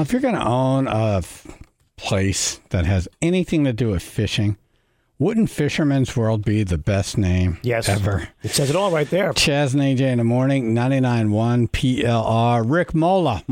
Now, if you're going to own a place that has anything to do with fishing, wouldn't Fisherman's World be the best name ever? It says it all right there. Chaz and AJ in the morning, 99.1 PLR. Rick Mola.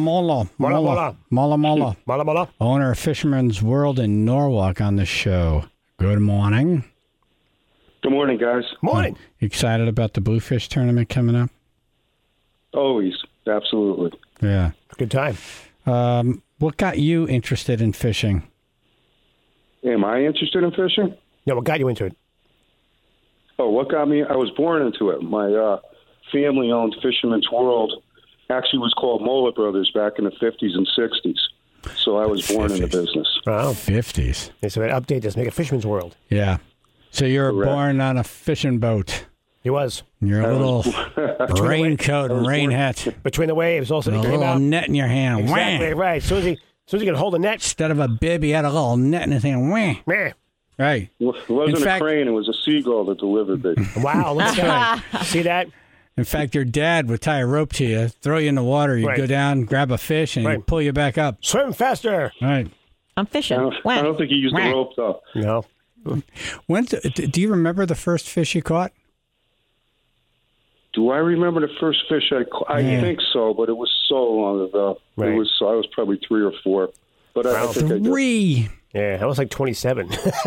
Owner of Fisherman's World in Norwalk on the show. Good morning. Good morning, guys. Morning. You excited about the Bluefish tournament coming up? Always. Absolutely. Yeah. Good time. What got you interested in fishing? Am I interested in fishing? No, what got you into it? Oh, what got me? I was born into it. My family owned Fisherman's World. Actually, was called Mola Brothers back in the 50s and 60s. So I was born in the business. Wow. 50s. Okay, so update this, make a Fisherman's World. Yeah. So you were Correct. born on a fishing boat. He was. Your little raincoat and rain hat. Between the waves, also And a he came little out. net in your hand. Exactly Wham! right. As soon as he could hold the net, Instead of a bib, he had a little net in his hand. Wham! meh. Right. It wasn't In fact- a crane. It was a seagull that delivered me. Wow, look at that. See that? In fact, your dad would tie a rope to you, throw you in the water. You'd Right. go down, grab a fish, and Right. he'd pull you back up. Swim faster. Right. I'm fishing. I don't think he used the rope, though. No. Do you remember the first fish you caught? Do I remember the first fish I caught? I Yeah. think so, but it was so long ago. Right. I was probably 3 or 4. But I think I did. 3. Yeah, I was like 27.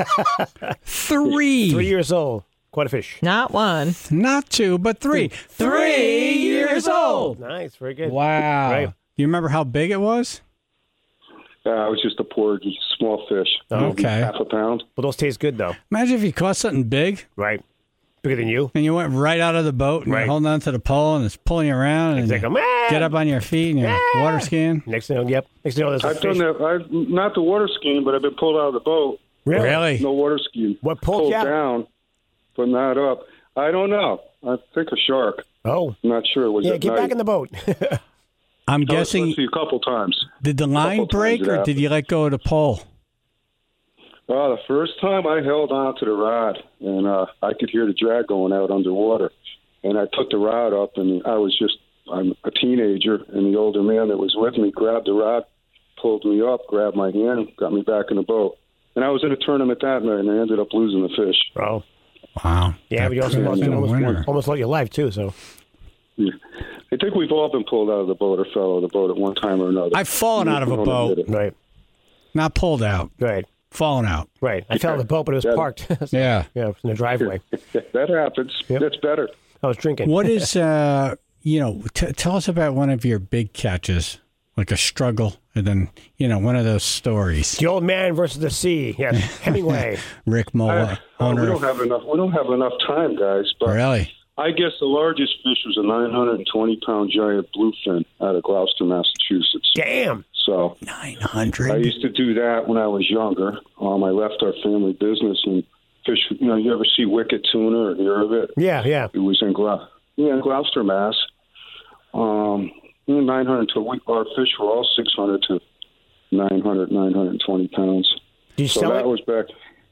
3. 3 years old. Quite a fish. Not one. Not 2, but 3. 3 years old. Nice, very good. Wow. Right. You remember how big it was? It was just a poor, small fish. Oh, Maybe okay. half a pound. Well, those taste good, though. Imagine if you caught something big Right. Bigger than you. and you went right out of the boat and Right. you're holding on to the pole and it's pulling you around and It's like, you man. get up on your feet and you're water skiing. Next thing, yep. Next thing you know, there's a I've fish. done that. I've not the water skiing, but I've been pulled out of the boat. Really? No water skiing. What pulled Pulled you out? down, but not up. I don't know. I think a shark. Oh. I'm not sure. It was Yeah, at get night. back in the boat. I'm Let's guessing, see, a couple times. did the line couple times break it or happened. did you let go of the pole? The first time I held on to the rod, and I could hear the drag going out underwater. And I put the rod up, and I'm a teenager, and the older man that was with me grabbed the rod, pulled me up, grabbed my hand, and got me back in the boat. And I was in a tournament that night, and I ended up losing the fish. Oh. Wow. Yeah, but you also That lost, could've been a winner. almost lost your life, too, so. Yeah. I think we've all been pulled out of the boat or fell out of the boat at one time or another. I've fallen out of a We don't boat. admit it. Right. Not pulled out. Right. Fallen out. Right. I fell in the boat, but it was Yeah. parked. Yeah. Yeah, in the driveway. That happens. Yep. That's better. I was drinking. What is, tell us about one of your big catches, like a struggle, and then, one of those stories. The old man versus the sea. Yes. Hemingway. Rick Mola, We owner don't of... have enough. We don't have enough time, guys. But Really? I guess the largest fish was a 920-pound giant bluefin out of Gloucester, Massachusetts. Damn. So 900? I used to do that when I was younger. I left our family business and fish. You ever see wicked tuna or hear of it? Yeah, yeah. It was in Gloucester, Mass. 900 to our fish were all 600 to 900, 920 pounds. Did you So sell that it? was back.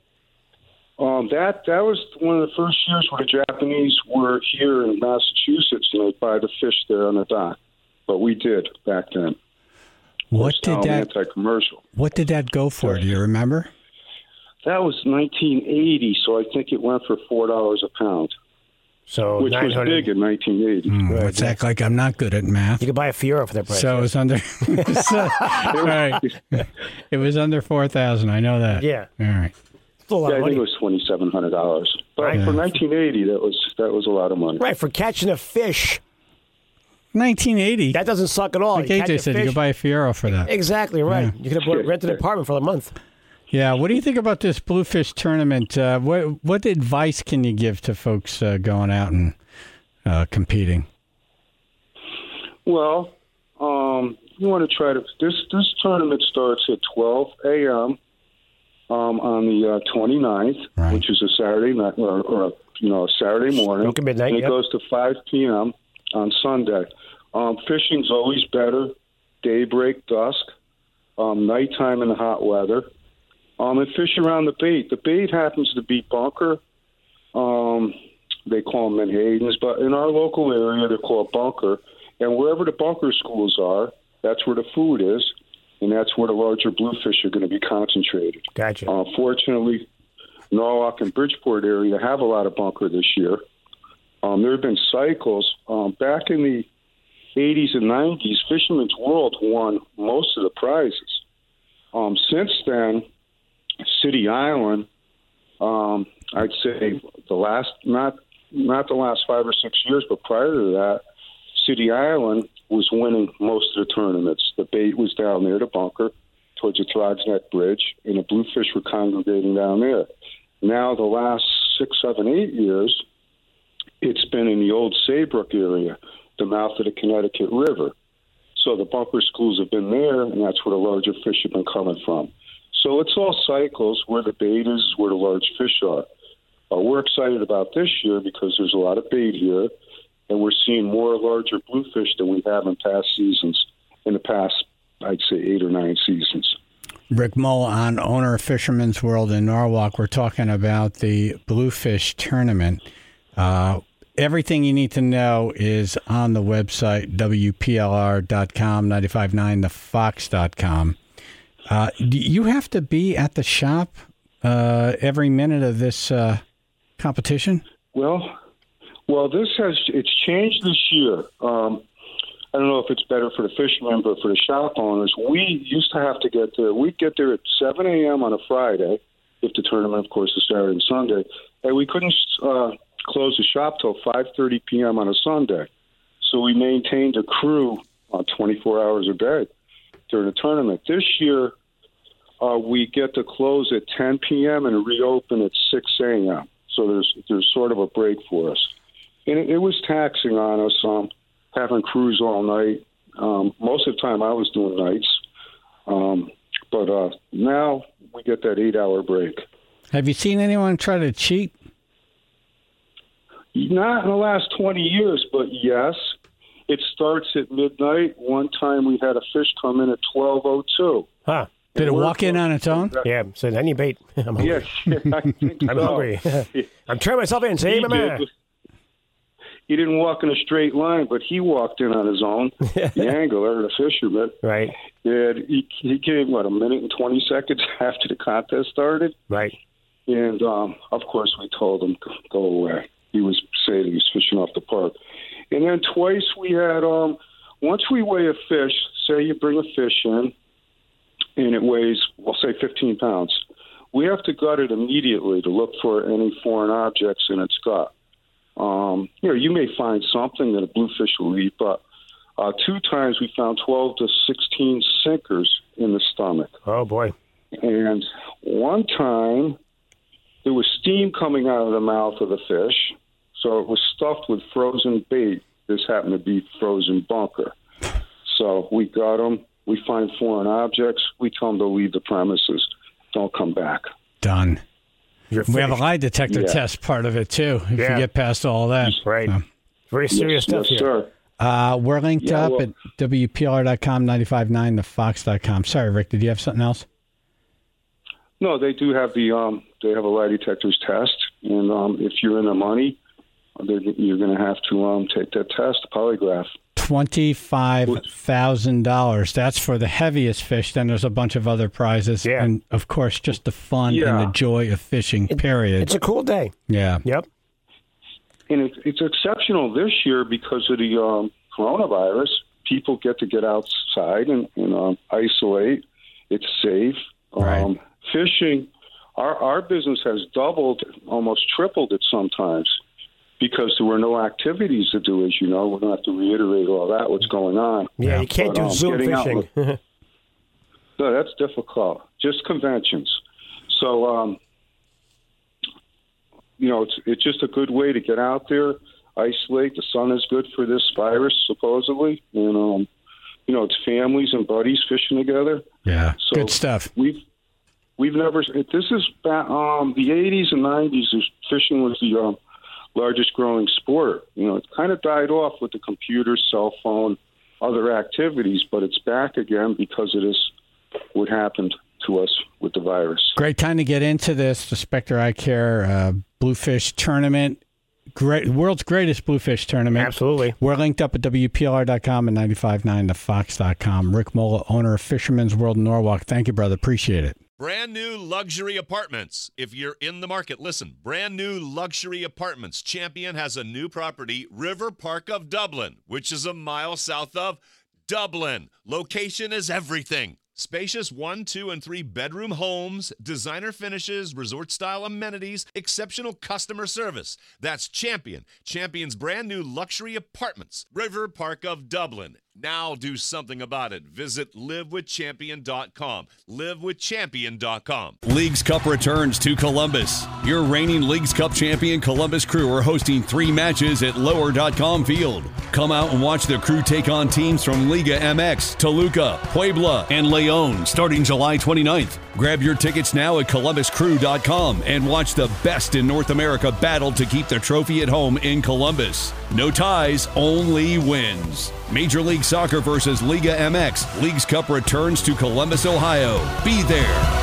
That was one of the first years where the Japanese were here in Massachusetts and they'd buy the fish there on the dock. But we did back then. What Now did I'm that anti-commercial. What did that go for? Do you remember? That was 1980, so I think it went for $4 a pound, So which was 900. big in 1980. Let's act like I'm not good at math. You could buy a Fiora for that price. So it was under. Right. It was under 4,000. I know that. Yeah. All right. Still a lot Yeah, of I think money. it was $2,700. But Right. for 1980, that was a lot of money. Right, for catching a fish. 1980. That doesn't suck at all. Like You catch AJ a said, you fish. could buy a Fiero for that. Exactly right. Yeah. You could have rented an apartment for a month. Yeah. What do you think about this Bluefish tournament? What advice can you give to folks going out and competing? Well, you want to try to. This tournament starts at 12 a.m. On the 29th, Right. which is a Saturday night or a Saturday morning. Okay, midnight, and it yep. goes to 5 p.m. on Sunday. Fishing's always better. Daybreak, dusk, nighttime in the hot weather. And fish around the bait. The bait happens to be bunker. They call them menhadens, but in our local area, they're called bunker. And wherever the bunker schools are, that's where the food is. and that's where the larger bluefish are going to be concentrated. Gotcha. Fortunately, Norwalk and Bridgeport area have a lot of bunker this year. There have been cycles. Back in the 80s and 90s, Fisherman's World won most of the prizes. Since then, City Island, I'd say the last, not the last 5 or 6 years, but prior to that, City Island was winning most of the tournaments. The bait was down there to bunker towards the Throgs Neck Bridge, and the bluefish were congregating down there. Now, the last 6, 7, 8 years, it's been in the old Saybrook area, the mouth of the Connecticut River. So the bunker schools have been there, and that's where the larger fish have been coming from. So it's all cycles. Where the bait is where the large fish are. We're excited about this year because there's a lot of bait here, and we're seeing more larger bluefish than we have in past seasons, in the past, I'd say, 8 or 9 seasons. Rick Mullin, owner of Fisherman's World in Norwalk. We're talking about the Bluefish Tournament. Everything you need to know is on the website, WPLR.com, 959thefox.com. Do you have to be at the shop every minute of this competition? Well, it's changed this year. I don't know if it's better for the fishermen, but for the shop owners, we used to have to get there. We'd get there at 7 a.m. on a Friday, if the tournament, of course, is Saturday and Sunday, and we couldn't close the shop till 5:30 p.m. on a Sunday. So we maintained a crew 24 hours a day during the tournament. This year, we get to close at 10 p.m. and reopen at 6 a.m. So there's sort of a break for us. And it was taxing on us, having crews all night. Most of the time I was doing nights. But now we get that 8-hour break. Have you seen anyone try to cheat? Not in the last 20 years, but yes. It starts at midnight. One time we had a fish come in at 12:02. Huh. Did it walk in on its own? Yeah, said, I need bait. I'm hungry. Yes, I think I'm so. hungry. I'm turning myself in. Say, He didn't walk in a straight line, but he walked in on his own. The angler, the fisherman. Right. And he came, a minute and 20 seconds after the contest started? Right. And, of course, we told him, go away. He was saying he was fishing off the park. And then twice we had, once we weigh a fish, say you bring a fish in, and it weighs, we'll say 15 pounds. We have to gut it immediately to look for any foreign objects in its gut. You may find something that a bluefish will eat, but 2 times we found 12 to 16 sinkers in the stomach. Oh, boy. And one time there was steam coming out of the mouth of the fish, so it was stuffed with frozen bait. This happened to be frozen bunker. So we got them. We find foreign objects. We tell them to leave the premises. Don't come back. Done. We have a lie detector test part of it, too, if you get past all that. Right. Very serious stuff here. Sir. We're linked up at WPLR.com, 959thefox.com. Sorry, Rick, did you have something else? No, they do have they have a lie detectors test, and if you're in the money, you're going to have to take that test, a polygraph. $25,000. That's for the heaviest fish. Then there's a bunch of other prizes. Yeah. And, of course, just the fun and the joy of fishing, period. It's a cool day. Yeah. Yep. And it's exceptional this year because of the coronavirus. People get to get outside and isolate. It's safe. Right. Fishing, our business has doubled, almost tripled it sometimes, because there were no activities to do, as you know. We don't have to reiterate all that, what's going on. Yeah, you can't do Zoom fishing. No, that's difficult. Just conventions. So, it's just a good way to get out there, isolate. The sun is good for this virus, supposedly. And, it's families and buddies fishing together. Yeah, so good stuff. We've never. This is the 80s and 90s. Fishing was the largest growing sport. It kind of died off with the computer, cell phone, other activities, but it's back again because it is what happened to us with the virus. Great time to get into this. The Spectre Eye Care Bluefish Tournament world's greatest bluefish tournament. Absolutely. We're linked up at WPLR.com and 95.9thefox.com. Rick Mola, owner of Fisherman's World in Norwalk. Thank you, brother. Appreciate it. Brand new luxury apartments. If you're in the market, listen. Brand new luxury apartments. Champion has a new property, River Park of Dublin, which is a mile south of Dublin. Location is everything. Spacious 1, 2, and 3 bedroom homes, designer finishes, resort-style amenities, exceptional customer service. That's Champion. Champion's brand new luxury apartments. River Park of Dublin. Now do something about it. Visit livewithchampion.com. Livewithchampion.com. Leagues Cup returns to Columbus. Your reigning Leagues Cup champion Columbus Crew are hosting 3 matches at Lower.com Field. Come out and watch the Crew take on teams from Liga MX, Toluca, Puebla, and Leon starting July 29th. Grab your tickets now at columbuscrew.com and watch the best in North America battle to keep the trophy at home in Columbus. No ties, only wins. Major League Soccer versus Liga MX. Leagues Cup returns to Columbus, Ohio. Be there.